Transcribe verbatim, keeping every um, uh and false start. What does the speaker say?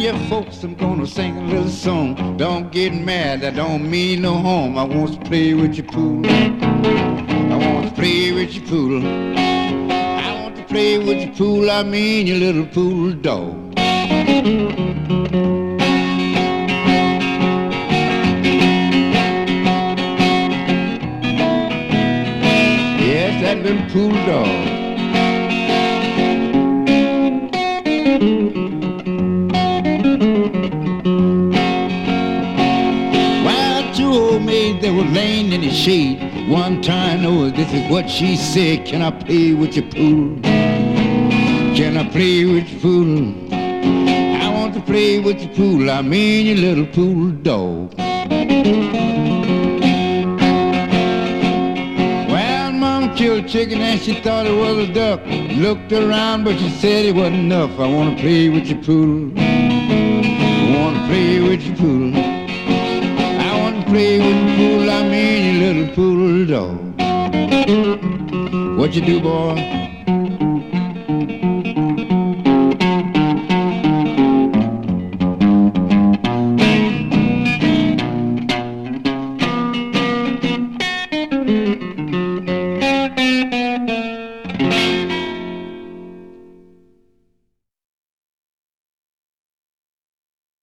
your folks, I'm gonna sing a little song. Don't get mad, that don't mean no harm. I want to play with your pool. I want to play with your pool. I want to play with your pool, I mean your little pool dog. Yes, that little pool dog. They were laying in the shade. One time, oh, this is what she said. Can I play with your pool? Can I play with your pool? I want to play with your pool. I mean your little pool dog. Well, Mom killed a chicken and she thought it was a duck. Looked around, but she said it wasn't enough. I want to play with your pool. I want to play with your pool. Play with the pool, I mean your little pool dog. What you do, boy?